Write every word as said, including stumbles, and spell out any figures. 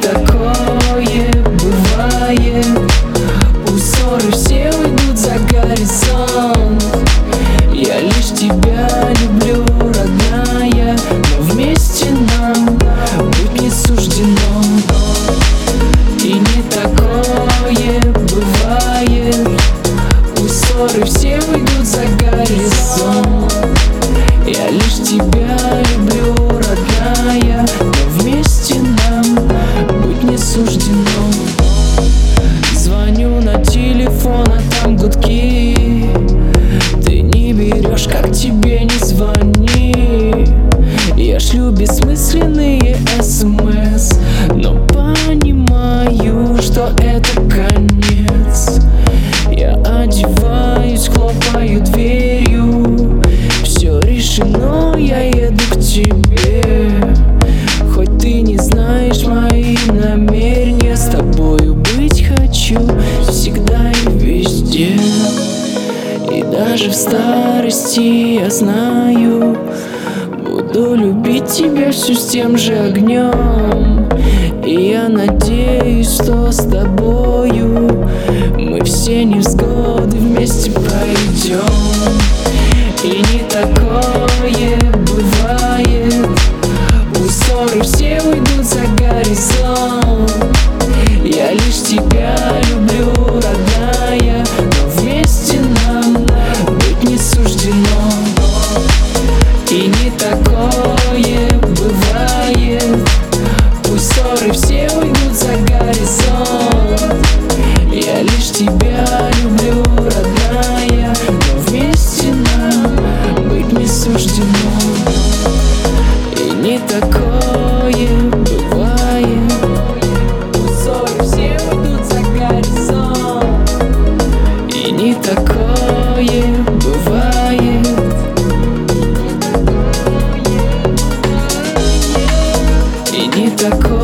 такое бывает. У ссоры все уйдут за горизонт. Я лишь тебя люблю, родная, но вместе нам быть не суждено. И не такое бывает. У ссоры все уйдут за горизонт. Я лишь тебя люблю, родная, но вместе нам быть не суждено. Звоню на телефон, а там гудки. Ты не берешь, как тебе не звони. Я шлю бессмысленные смс, но понимаю, что это конец. Я одеваюсь, хлопаю дверью. Все решено, я еду к тебе. Хоть ты не знаешь мои намерения, с тобою быть хочу всегда и везде. И даже в старости я знаю, буду любить тебя все с тем же огнем. И я надеюсь, что с тобою мы все невзгоды вместе пройдем. И не такое бывает. У ссоры все уйдут за горизонт. Я лишь тебя люблю, родная, но вместе нам быть не суждено. И не такое бывает. У ссоры все уйдут за горизонт. Я лишь тебя люблю, родная, но вместе нам быть не суждено. И не такое бывает. У ссоры все уйдут за горизонт. И не такое бывает. И не такое